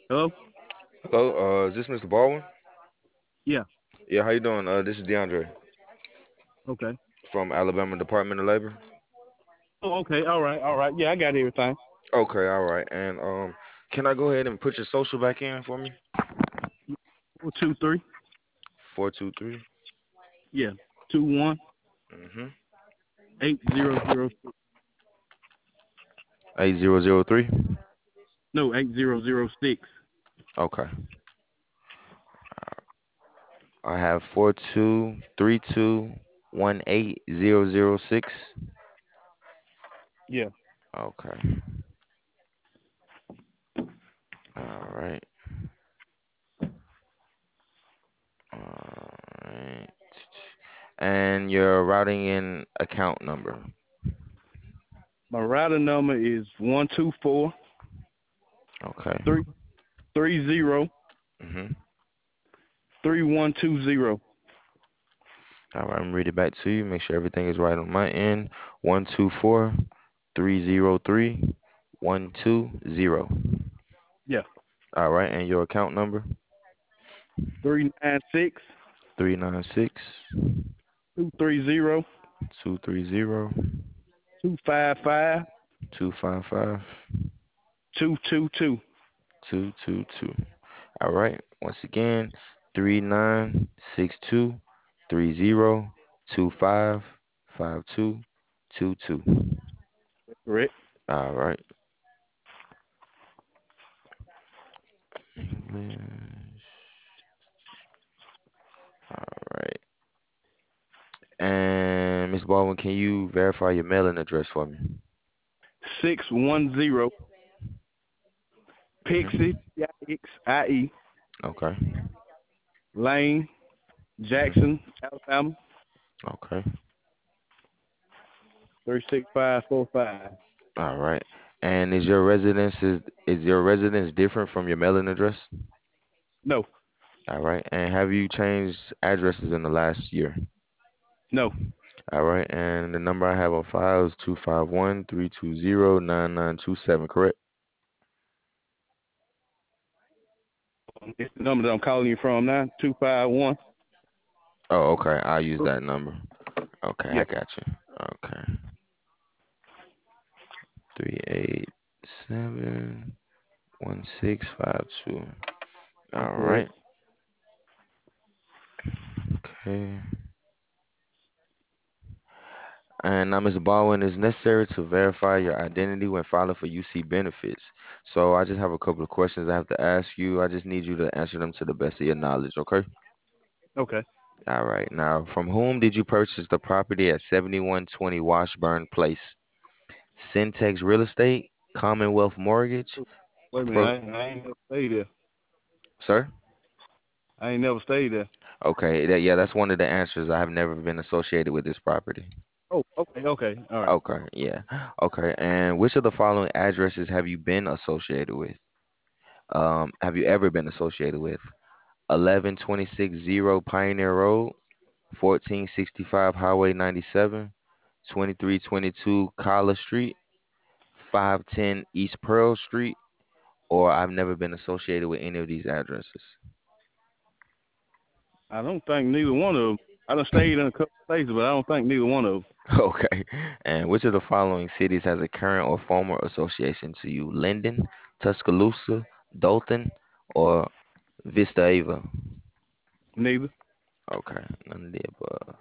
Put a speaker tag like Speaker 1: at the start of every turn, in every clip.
Speaker 1: Hello?
Speaker 2: Hello, is this Mr. Baldwin?
Speaker 1: Yeah.
Speaker 2: Yeah, how you doing? This is DeAndre
Speaker 1: Okay.
Speaker 2: from Alabama Department of Labor.
Speaker 1: Oh, okay. All right. All right. Yeah, I got everything.
Speaker 2: Okay, all right. And can I go ahead and put your social back in for me?
Speaker 1: 423.
Speaker 2: 423.
Speaker 1: Yeah. 21
Speaker 2: Mm-hmm.
Speaker 1: 8006.
Speaker 2: 8003.
Speaker 1: No, 8006.
Speaker 2: Okay. I have 4232180006.
Speaker 1: Yeah.
Speaker 2: Okay. All right. All right. And your routing in account number.
Speaker 1: My router number is 124
Speaker 2: Okay.
Speaker 1: 330
Speaker 2: Mm-hmm.
Speaker 1: 3120.
Speaker 2: All right, I'm gonna read it back to you. Make sure everything is right on my end. 124 303 120.
Speaker 1: Yeah.
Speaker 2: All right, and your account number
Speaker 1: 396
Speaker 2: 396
Speaker 1: 230
Speaker 2: 230
Speaker 1: 255
Speaker 2: 255
Speaker 1: 222.
Speaker 2: 222. All right, once again, 396230255222.
Speaker 1: Correct.
Speaker 2: All right. English. All right. And Miss Baldwin, can you verify your mailing address for me?
Speaker 1: 610 Pixie,
Speaker 2: Hmm.
Speaker 1: Pixie
Speaker 2: Okay.
Speaker 1: Lane,
Speaker 2: Hmm.
Speaker 1: Jackson, Alabama,
Speaker 2: Okay.
Speaker 1: 36545.
Speaker 2: All right. And is your residence different from your mailing address?
Speaker 1: No,
Speaker 2: All right. And have you changed addresses in the last year?
Speaker 1: no.
Speaker 2: All right. And the number I have on file is 251 320 9927. Correct?
Speaker 1: It's the number that I'm calling you from now, 251.
Speaker 2: Oh, okay. I'll use that number. Okay, I
Speaker 1: Yeah,
Speaker 2: got you. Okay. 387 1652.
Speaker 1: that's
Speaker 2: All
Speaker 1: correct.
Speaker 2: right. Okay. And now, Mr. Baldwin, it's necessary to verify your identity when filing for UC benefits. So I just have a couple of questions I have to ask you. I just need you to answer them to the best of your knowledge, okay?
Speaker 1: Okay.
Speaker 2: All right. Now, from whom did you purchase the property at 7120 Washburn Place? Syntex Real Estate, Commonwealth Mortgage,
Speaker 1: Wait a minute,
Speaker 2: Pro,
Speaker 1: I ain't never stayed there.
Speaker 2: sir?
Speaker 1: I ain't never stayed there.
Speaker 2: Okay, yeah, that's one of the answers. I have never been associated with this property.
Speaker 1: Oh, okay, okay, all right.
Speaker 2: Okay, yeah. Okay, and which of the following addresses have you been associated with? Have you ever been associated with 11260 Pioneer Road, 1465 Highway 97, 2322 Collar Street, 510 East Pearl Street, or I've never been associated with any of these addresses?
Speaker 1: I don't think neither one of them. I done stayed in a couple places, but I don't think neither one of them.
Speaker 2: Okay. And which of the following cities has a current or former association to you? Linden, Tuscaloosa, Dalton, or Vista Ava?
Speaker 1: Neither.
Speaker 2: Okay, none of the above.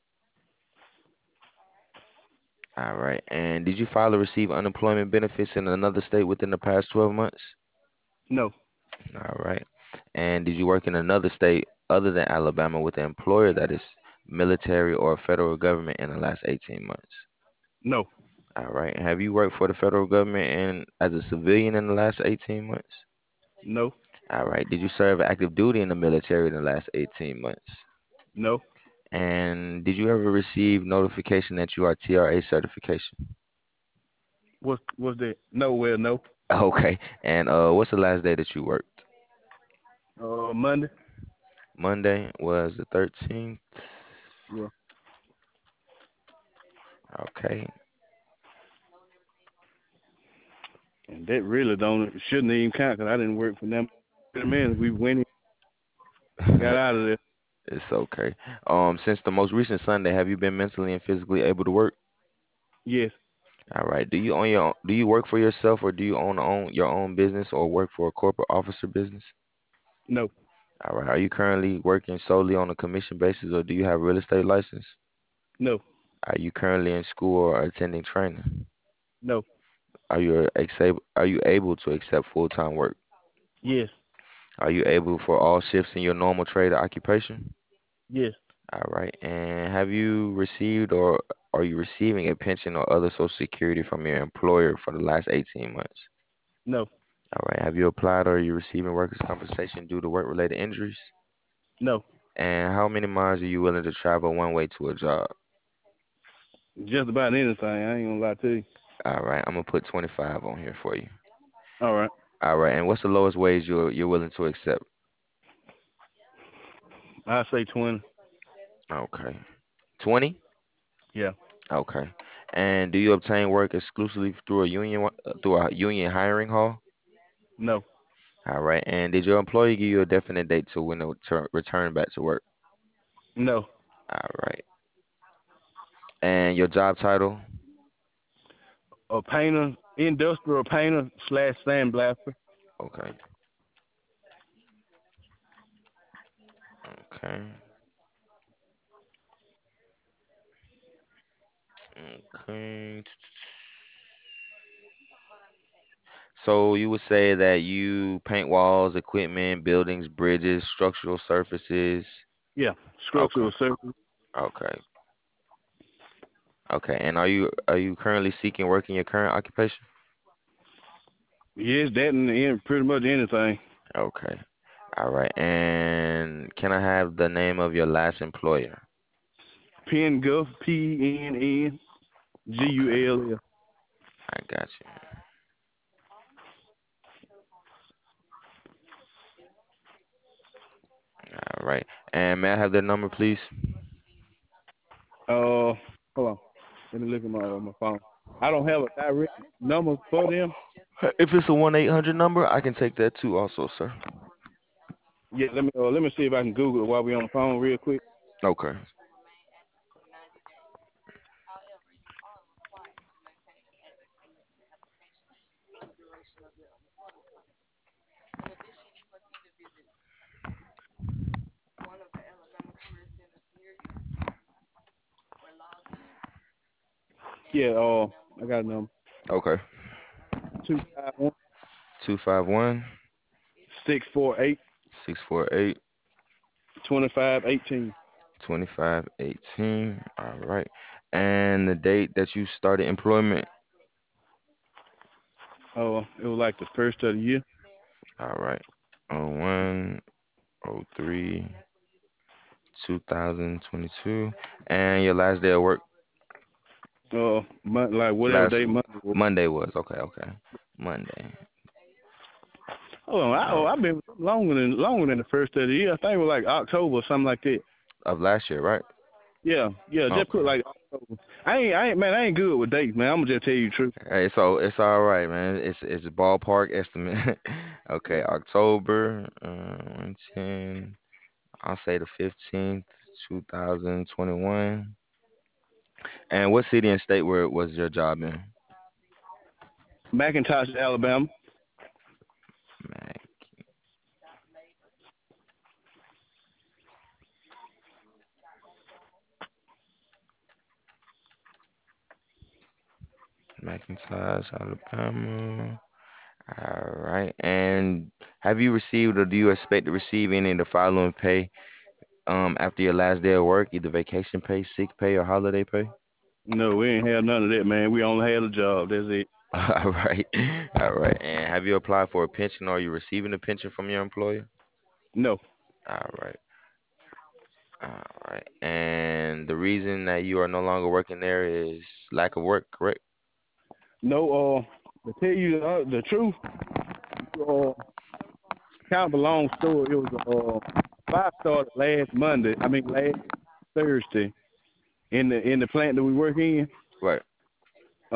Speaker 2: All right. And did you file or receive unemployment benefits in another state within the past 12 months?
Speaker 1: No,
Speaker 2: All right. And did you work in another state other than Alabama with an employer that is military or federal government in the last 18 months?
Speaker 1: no,
Speaker 2: All right. Have you worked for the federal government and as a civilian in the last 18 months?
Speaker 1: no,
Speaker 2: All right. Did you serve active duty in the military in the last 18 months?
Speaker 1: no.
Speaker 2: And did you ever receive notification that you are TRA certification?
Speaker 1: What's that? No, well, no.
Speaker 2: Okay. And what's the last day that you worked?
Speaker 1: Monday.
Speaker 2: Monday was the 13th.
Speaker 1: Yeah.
Speaker 2: Okay.
Speaker 1: And that really don't shouldn't even count because I didn't work for them minutes. We went in, got out of there.
Speaker 2: It's okay. Since the most recent Sunday, have you been mentally and physically able to work?
Speaker 1: Yes.
Speaker 2: All right. Do you work for yourself or do you own your own business or work for a corporate office or business?
Speaker 1: No.
Speaker 2: All right. Are you currently working solely on a commission basis or do you have real estate license?
Speaker 1: No.
Speaker 2: Are you currently in school or attending training?
Speaker 1: No.
Speaker 2: Are you able to accept full-time work?
Speaker 1: Yes.
Speaker 2: Are you able for all shifts in your normal trade or occupation?
Speaker 1: Yes.
Speaker 2: All right. And have you received or are you receiving a pension or other social security from your employer for the last 18 months?
Speaker 1: No.
Speaker 2: All right. Have you applied or are you receiving workers' compensation due to work-related injuries?
Speaker 1: No.
Speaker 2: And how many miles are you willing to travel one way to a job?
Speaker 1: Just about anything. I ain't gonna lie to you.
Speaker 2: All right. I'm gonna put 25 on here for you.
Speaker 1: All right.
Speaker 2: All right. And what's the lowest wage you're willing to accept?
Speaker 1: I say 20.
Speaker 2: Okay. 20?
Speaker 1: Yeah.
Speaker 2: Okay. And do you obtain work exclusively through through a union hiring hall?
Speaker 1: No.
Speaker 2: All right. And did your employer give you a definite date to when to return back to work?
Speaker 1: No.
Speaker 2: All right. And your job title?
Speaker 1: A painter, industrial painter slash sandblaster.
Speaker 2: Okay. Okay. Okay. So you would say that you paint walls, equipment, buildings, bridges, structural surfaces.
Speaker 1: Yeah.
Speaker 2: Okay.
Speaker 1: Structural surface.
Speaker 2: Okay. Okay. And are you currently seeking work in your current occupation?
Speaker 1: Yes, that and pretty much anything.
Speaker 2: Okay. All right. And can I have the name of your last employer?
Speaker 1: Pen Guff,
Speaker 2: Okay.
Speaker 1: PNNGULL.
Speaker 2: I got you. All right. And may I have their number, please?
Speaker 1: Hold on. Let me look at my phone. I don't have a direct number for them.
Speaker 2: If it's a 1-800 number, I can take that too, also, sir.
Speaker 1: Yeah, let me see if I can Google it while we on the phone real quick.
Speaker 2: Okay.
Speaker 1: Yeah, I got a number.
Speaker 2: Okay.
Speaker 1: 251
Speaker 2: 251
Speaker 1: 648
Speaker 2: 648
Speaker 1: 2518.
Speaker 2: 2518. All right. And the date that you started employment.
Speaker 1: It was like the first of the year.
Speaker 2: All right. 01 03 2022. And your last day of work.
Speaker 1: Like whatever
Speaker 2: Last
Speaker 1: day Monday was.
Speaker 2: Monday was. Okay. Okay. Monday.
Speaker 1: Hold on,
Speaker 2: Oh,
Speaker 1: I've been longer than the first of the year. I think it was like October or something like that.
Speaker 2: of last year, right?
Speaker 1: Yeah, yeah. Just put
Speaker 2: Okay.
Speaker 1: like October. I ain't good with dates, man. I'm gonna just tell you the truth.
Speaker 2: Hey, so it's all right, man. It's a ballpark estimate. Okay, October 10. I'll say the 15th, 2021. And what city and state where was your job in?
Speaker 1: McIntosh, Alabama.
Speaker 2: Mac, McIntosh, Alabama. All right. And have you received or do you expect to receive any of the following pay after your last day of work, either vacation pay, sick pay, or holiday pay?
Speaker 1: No, we ain't had none of that, man. We only had a job. That's it.
Speaker 2: All right. All right. And have you applied for a pension or are you receiving a pension from your employer?
Speaker 1: No,
Speaker 2: All right. All right. And the reason that you are no longer working there is lack of work, correct?
Speaker 1: no. To tell you the truth, kind of a long story. It was I started last Monday. I mean last Thursday in the plant that we work in.
Speaker 2: Right.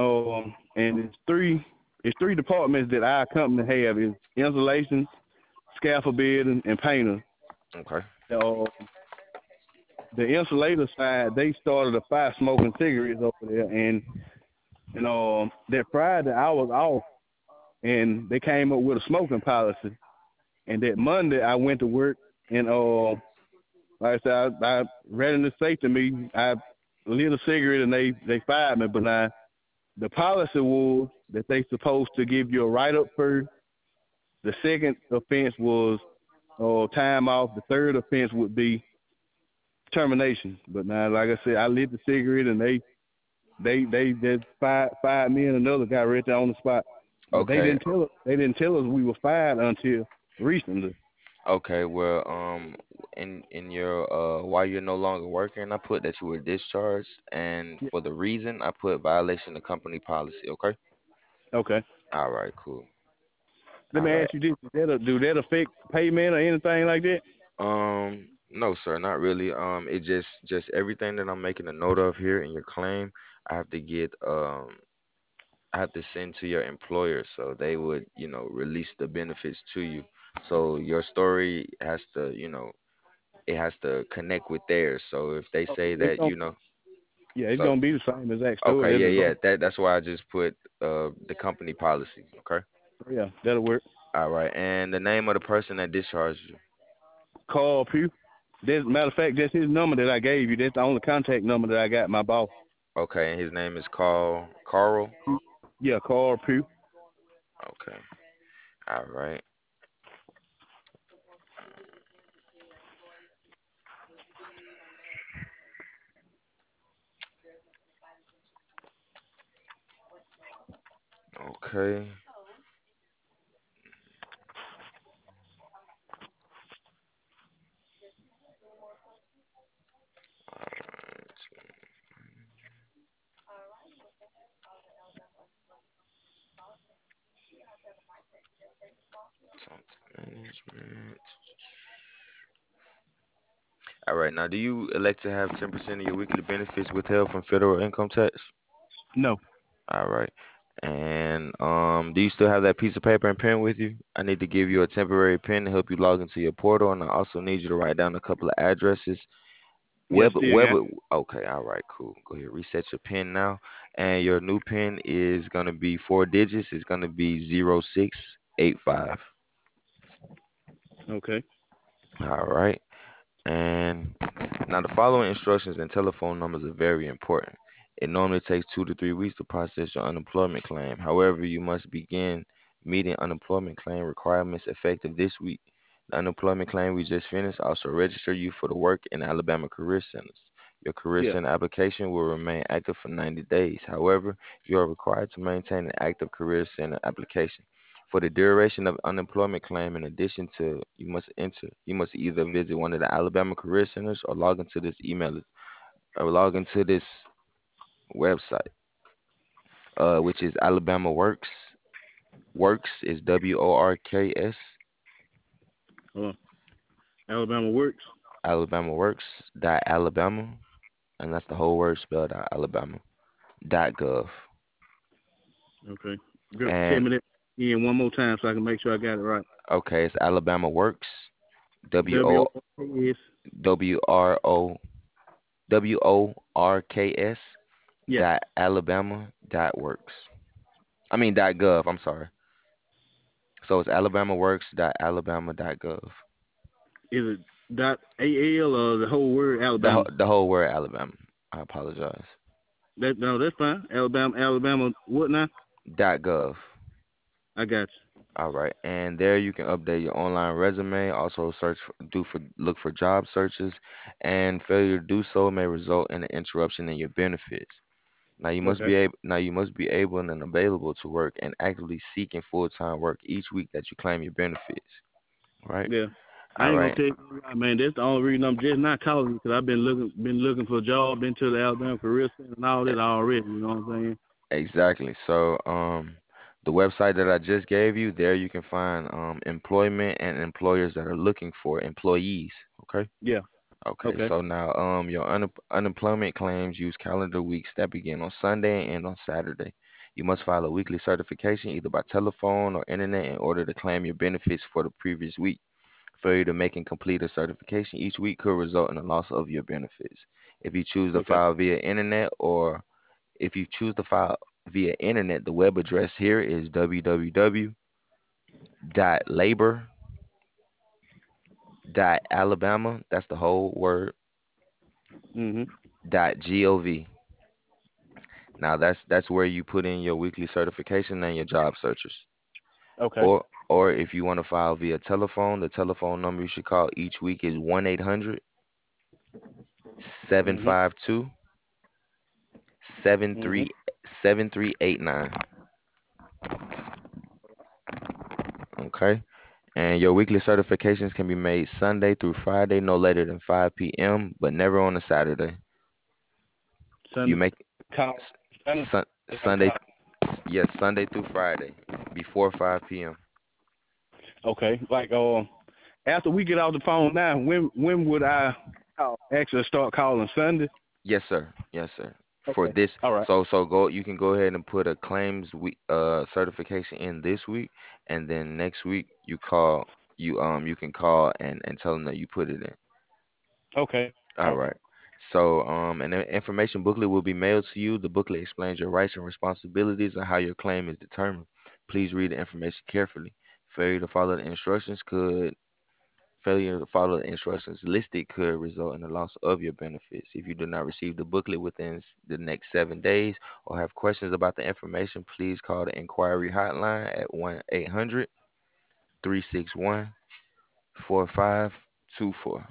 Speaker 1: And it's three departments that our company have is insulation, scaffold and painters.
Speaker 2: Okay.
Speaker 1: Uh, the insulator side, they started a fire smoking cigarettes over there, and that Friday I was off, and they came up with a smoking policy. And that Monday I went to work, and like I said, I read in the safety meeting, I lit a cigarette, and they fired me. But now the policy was that they supposed to give you a write up first. The second offense was time off. The third offense would be termination. But now, like I said, I lit the cigarette, and they just fired me and another guy right there on the spot. But they
Speaker 2: Okay.
Speaker 1: didn't tell us. They didn't tell us we were fired until recently.
Speaker 2: Okay. Well, in your while you're no longer working, I put that you were discharged, and
Speaker 1: Yeah.
Speaker 2: for the reason, I put violation of company policy. Okay.
Speaker 1: Okay.
Speaker 2: All right. Cool.
Speaker 1: Let
Speaker 2: All
Speaker 1: me
Speaker 2: right.
Speaker 1: ask you this: do that affect payment or anything like that?
Speaker 2: No, sir, not really. It just everything that I'm making a note of here in your claim, I have to get I have to send to your employer so they would, release the benefits to you. So your story has to, it has to connect with theirs. So if they
Speaker 1: Oh,
Speaker 2: say
Speaker 1: it's
Speaker 2: that,
Speaker 1: gonna yeah, it's
Speaker 2: so
Speaker 1: gonna be the same exact story.
Speaker 2: okay,
Speaker 1: That's
Speaker 2: yeah,
Speaker 1: just
Speaker 2: yeah, that's why I just put the company policy. Okay.
Speaker 1: yeah, that'll work.
Speaker 2: All right. And the name of the person that discharged you.
Speaker 1: Carl Pugh. That's matter of fact, that's his number that I gave you. That's the only contact number that I got. My boss.
Speaker 2: Okay, and his name is Carl.
Speaker 1: Yeah, Carl Pugh.
Speaker 2: Okay. All right. Okay. Management. All right. Now, do you elect to have 10% of your weekly benefits withheld from federal income tax?
Speaker 1: No.
Speaker 2: All right. And do you still have that piece of paper and pen with you? I need to give you a temporary pen to help you log into your portal, and I also need you to write down a couple of addresses.
Speaker 1: Yeah, still
Speaker 2: Web.
Speaker 1: got.
Speaker 2: Okay. All right. Cool. Go ahead. Reset your pen now, and your new pen is gonna be 4 digits. It's gonna be 0685.
Speaker 1: Okay.
Speaker 2: All right. And now the following instructions and telephone numbers are very important. It normally takes 2 to 3 weeks to process your unemployment claim. However, you must begin meeting unemployment claim requirements effective this week. The unemployment claim we just finished also register you for the work in Alabama Career Centers. Your Career
Speaker 1: Yeah.
Speaker 2: Center application will remain active for 90 days. However, you are required to maintain an active Career Center application. For the duration of unemployment claim, in addition to you must either visit one of the Alabama Career Centers or log into this website, which is Alabama Works. Works is WORKS.
Speaker 1: Uh, Alabama works.
Speaker 2: Alabama Works dot Alabama, and that's the whole word spelled out Alabama dot gov.
Speaker 1: Okay. Go, tell
Speaker 2: And
Speaker 1: me that again one more time so I can make sure I got it right.
Speaker 2: okay, it's Alabama Works W
Speaker 1: W
Speaker 2: O
Speaker 1: O R S.
Speaker 2: W R O WORKS
Speaker 1: Yeah.
Speaker 2: dot Alabama dot works. I mean dot gov. I'm sorry. So it's Alabama Works dot Alabama dot gov.
Speaker 1: Is it dot AL or the whole word Alabama?
Speaker 2: The whole word Alabama. I apologize.
Speaker 1: That no, that's fine. Alabama. What now?
Speaker 2: Dot gov.
Speaker 1: I got
Speaker 2: All right, and there you can update your online resume. Also, look for job searches, and failure to do so may result in an interruption in your benefits.
Speaker 1: you. Okay.
Speaker 2: Now you must be able and available to work and actively seeking full-time work each week that you claim your benefits. All right.
Speaker 1: Yeah. I
Speaker 2: All
Speaker 1: ain't gonna
Speaker 2: right.
Speaker 1: tell you, man. That's the only reason I'm just not calling you because I've been looking for a job, been to the Alabama Career Center and all that already. You know what I'm saying?
Speaker 2: Exactly. So, the website that I just gave you, there you can find employment and employers that are looking for employees. Okay.
Speaker 1: Yeah.
Speaker 2: Okay.
Speaker 1: Okay.
Speaker 2: So now, your unemployment claims use calendar weeks that begin on Sunday and end on Saturday. You must file a weekly certification either by telephone or internet in order to claim your benefits for the previous week. Failure to make and complete a certification each week could result in the loss of your benefits. If you choose to
Speaker 1: Okay.
Speaker 2: file via internet or if you choose to file via internet, the web address here is www.labor.alabama. That's the whole word.
Speaker 1: Mhm.
Speaker 2: .gov. Now that's where you put in your weekly certification and your job searchers.
Speaker 1: Okay.
Speaker 2: Or if you want to file via telephone, the telephone number you should call each week is 1-800 seven
Speaker 1: Mhm.
Speaker 2: five two seven
Speaker 1: Mhm.
Speaker 2: three 7389. Okay. And your weekly certifications can be made Sunday through Friday, no later than 5 p.m., but never on a Saturday. You
Speaker 1: Sunday
Speaker 2: make
Speaker 1: call. Sunday
Speaker 2: Sunday,
Speaker 1: call.
Speaker 2: yes, Sunday through Friday before 5 p.m.
Speaker 1: Okay. Like after we get off the phone now, when would I actually start calling Sunday?
Speaker 2: Yes, sir. Yes, sir. For
Speaker 1: Okay.
Speaker 2: this,
Speaker 1: All right.
Speaker 2: so go. You can go ahead and put a claims week certification in this week, and then next week you can call and tell them that you put it in.
Speaker 1: Okay. All
Speaker 2: All
Speaker 1: right.
Speaker 2: right. So an information booklet will be mailed to you. The booklet explains your rights and responsibilities and how your claim is determined. Please read the information carefully. Failure to follow the instructions could Failure to follow the instructions listed could result in the loss of your benefits. If you do not receive the booklet within the next 7 days or have questions about the information, please call the inquiry hotline at 1-800-361-4524.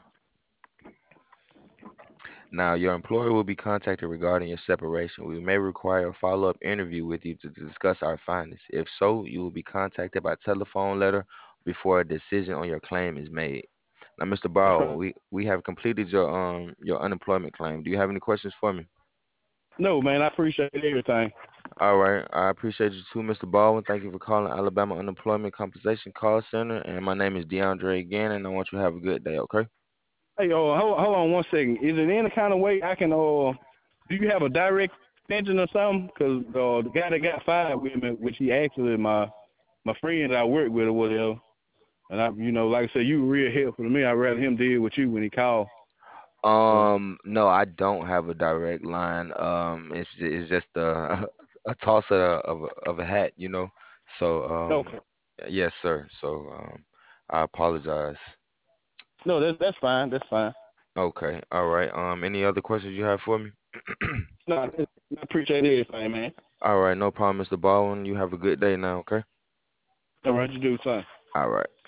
Speaker 2: Now, your employer will be contacted regarding your separation. We may require a follow up interview with you to discuss our findings. If so, you will be contacted by telephone letter before a decision on your claim is made. Now, Mr. Barrow, we have completed your unemployment claim. Do you have any questions for me?
Speaker 1: No, man, I appreciate everything.
Speaker 2: All right, I appreciate you too, Mr. Baldwin. Thank you for calling Alabama Unemployment Compensation Call Center. And my name is DeAndre again, and I want you to have a good day. Okay?
Speaker 1: Hey, hold on one second. Is it any kind of way I can do you have a direct extension or something? Because the guy that got fired with me, which he actually my friend that I work with or whatever, and like I said, you were real helpful to me. I'd rather him deal with you when he called. So
Speaker 2: No, I don't have a direct line. It's just a toss of a hat, you know. So,
Speaker 1: okay,
Speaker 2: yes, sir. So, I apologize.
Speaker 1: no, that's fine. That's fine.
Speaker 2: Okay, all right. Any other questions you have for me?
Speaker 1: No, I appreciate everything, man.
Speaker 2: All right, no problem, Mr. Baldwin. You have a good day now, okay?
Speaker 1: All right, you do, son.
Speaker 2: All right.